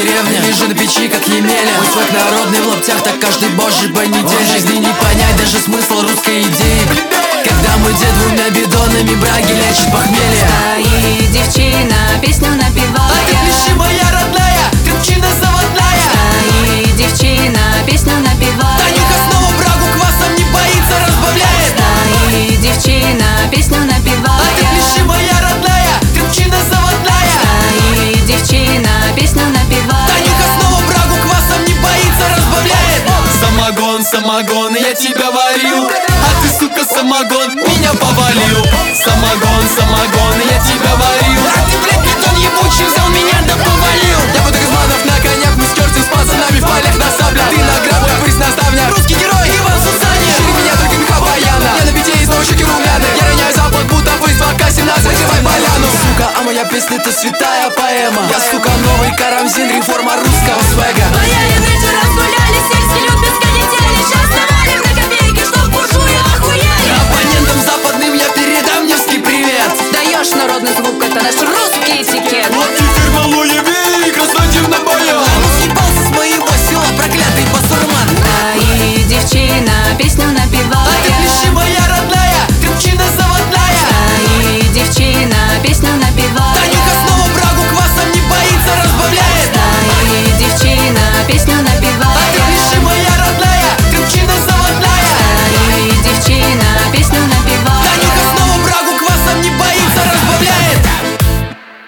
деревне, лежу на печи, как Емеля. Мой свой народный в лаптях, так каждый божий понедельник. В жизни не понять даже смысл русской идеи, когда мой дед двумя бидонами браги лечит похмелье. Стоит девчина, песню напевая. А ты пиши, моя родная, крепчина заводная. Стоит девчина, песню напевая. Танюха снова брагу квасом не боится, разбавляет. Стоит девчина, песню напевая. А ты пиши, моя родная, крепчина заводная. Стоит девчина, песню напевая. Танюха снова брагу квасом не боится, разбавляет. Самогон, самогон, я тебя варил, а ты, сука, самогон, меня повалил. Самогон, самогон, я тебя варил, а ты, блядь, бетон ебучий взял меня да повалил. Я буду Газманов на конях, мы с Кёртис с пацанами в полях на саблях. Ты на грабах, пырс наставня, русский герой Иван Сусанин. Шире меня только меха баяна, я на бите и снова щеки румяны. Я роняю запад, будто высь, АК-17, закрывай поляну. Сука, а моя песня это святая поэма. Я, сука, новый Карамзин, реформа русского свега.